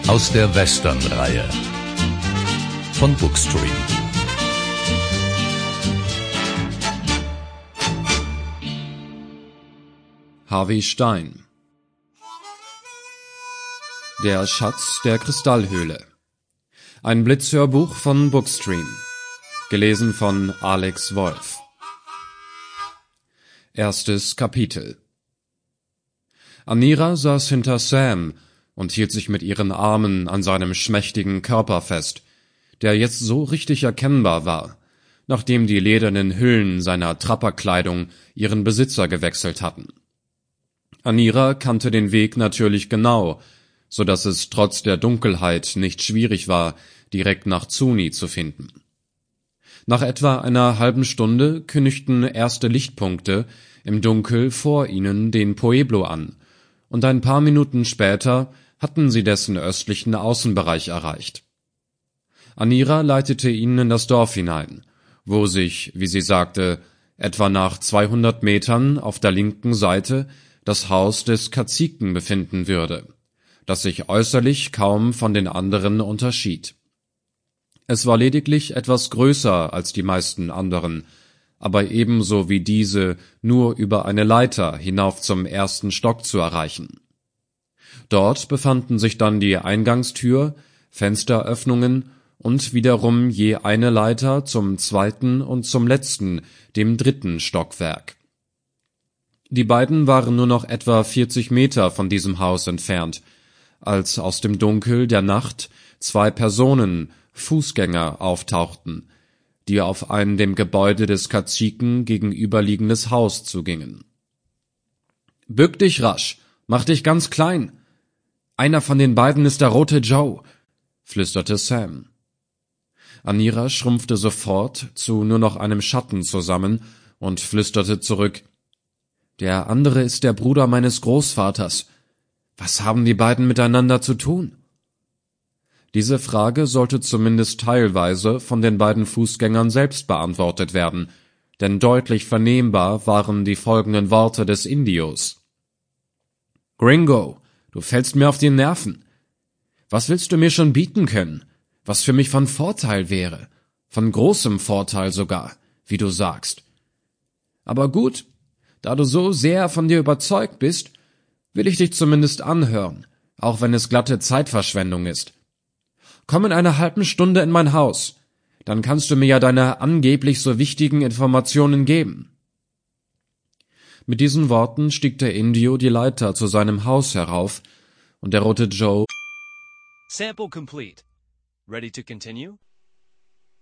Aus der Western-Reihe von Bookstream. Harvey Stein. Der Schatz der Kristallhöhle. Ein Blitzhörbuch von Bookstream. Gelesen von Alex Wolf. Erstes Kapitel. Anira saß hinter Sam und hielt sich mit ihren Armen an seinem schmächtigen Körper fest, der jetzt so richtig erkennbar war, nachdem die ledernen Hüllen seiner Trapperkleidung ihren Besitzer gewechselt hatten. Anira kannte den Weg natürlich genau, so dass es trotz der Dunkelheit nicht schwierig war, direkt nach Zuni zu finden. Nach etwa einer halben Stunde kündigten erste Lichtpunkte im Dunkel vor ihnen den Pueblo an, und ein paar Minuten später hatten sie dessen östlichen Außenbereich erreicht. Anira leitete ihnen in das Dorf hinein, wo sich, wie sie sagte, etwa nach 200 Metern auf der linken Seite das Haus des Kaziken befinden würde, das sich äußerlich kaum von den anderen unterschied. Es war lediglich etwas größer als die meisten anderen, aber ebenso wie diese nur über eine Leiter hinauf zum ersten Stock zu erreichen. Dort befanden sich dann die Eingangstür, Fensteröffnungen und wiederum je eine Leiter zum zweiten und zum letzten, dem dritten Stockwerk. Die beiden waren nur noch etwa 40 Meter von diesem Haus entfernt, als aus dem Dunkel der Nacht zwei Personen, Fußgänger, auftauchten, die auf ein dem Gebäude des Kaziken gegenüberliegendes Haus zugingen. »Bück dich rasch, mach dich ganz klein! Einer von den beiden ist der rote Joe«, flüsterte Sam. Anira schrumpfte sofort zu nur noch einem Schatten zusammen und flüsterte zurück: »Der andere ist der Bruder meines Großvaters. Was haben die beiden miteinander zu tun?« Diese Frage sollte zumindest teilweise von den beiden Fußgängern selbst beantwortet werden, denn deutlich vernehmbar waren die folgenden Worte des Indios. »Gringo, du fällst mir auf die Nerven. Was willst du mir schon bieten können, was für mich von Vorteil wäre, von großem Vorteil sogar, wie du sagst? Aber gut, da du so sehr von dir überzeugt bist, will ich dich zumindest anhören, auch wenn es glatte Zeitverschwendung ist. Komm in einer halben Stunde in mein Haus, dann kannst du mir ja deine angeblich so wichtigen Informationen geben.« Mit diesen Worten stieg der Indio die Leiter zu seinem Haus herauf, und der rote Joe Sample complete. Ready to continue?